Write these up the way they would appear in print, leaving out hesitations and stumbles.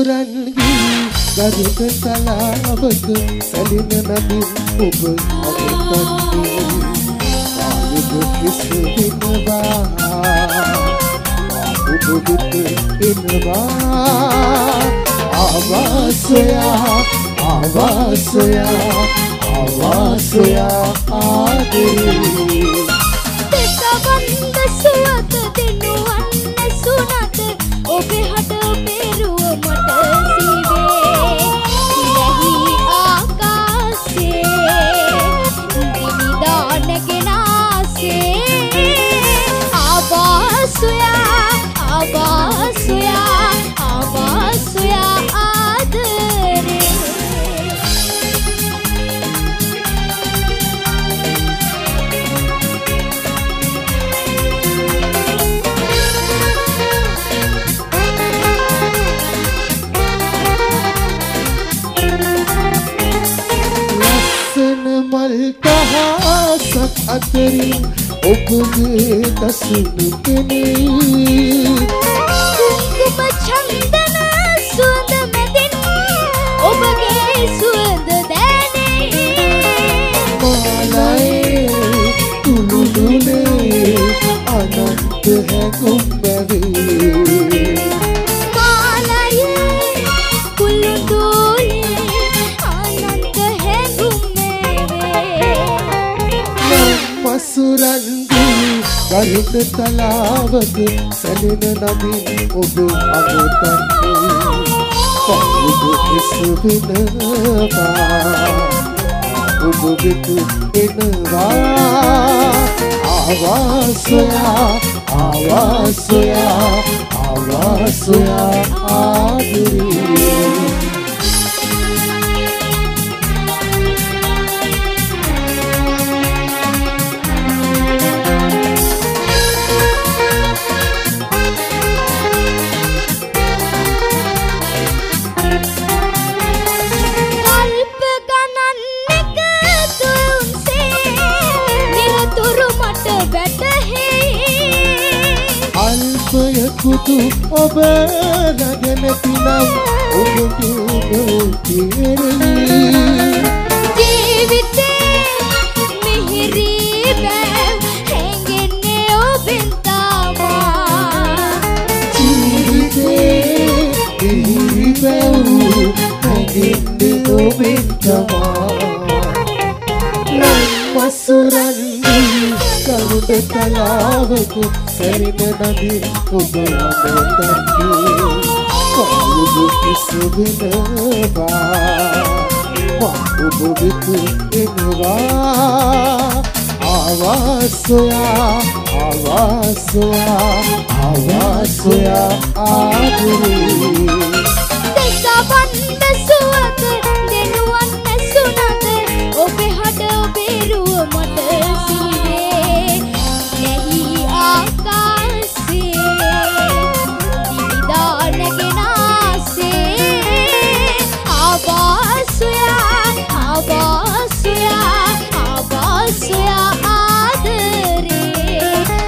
මසුරන්ගේ ගරුක තලාවක සැලින නදින් ඔබ අමතන්නේ ආයුධ කිසු වෙනවා ඔබ දුක එනවා ආවාසයා ආවාසයා ආවාසයා ආදරේ දෙකවන්ද සුවත දෙනුවන්න සුනත ඔබේ හට පෙරුව මට සීවේ ඉරහි ආකාශේ දිවිදානගෙනාසේ ආවාසයා ආවාසයා ආවාසයා ආදරේ මල් කහසක් අතරින් ඔබගේ දසුණු කෙනේ කුංකුම චන්දන සුවඳ මැදින් ඔබගේ සුවඳ දැනේ මාලයේ තුළුදුනේ අනන්ත හැඟුම් බැවේ මාලයේ කුළුදුනේ අනන්ත හැඟුම් මසුරන්ගේ ගරුක තලාවක සැලෙන නදින් ඔබ අමතන්නේ කවුද කිසු වෙනවා ඔබ වෙත එනවා ආවාසයා ආවාසයා ආවාසයා ආදරේ අල්පයකුතු ඔබ නැගෙන පිනම් ඔබගේ කෙරෙහි ජීවිතේ මිහිරි බැව් හැඟෙන්නේ ඔබෙන් තමා ජීවිතේ මිහිරි බැව් හැඟෙන්නේ ඔබෙන් තමා මසුරන්ගේ ගරුක තලාවක සැරින නදින් ඔබ අමතන්නේ කවුද කිසු වෙනවා ඔබ වෙත එනවා ආවාසයා ආවාසයා ආවාසයා ආදරේ දෙකවන්ද සුවත දෙනුවන්න සුනත ඔබේ හට පෙරුව මට සීවේ නැහි ආකාශේ දිවිදානගෙනාසේ ආවාසයා ආවාසයා ආවාසයා ආදරේ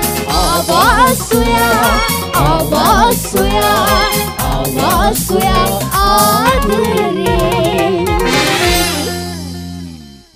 ආවාසයා ආවාසයා ආවාසයා ආදරේ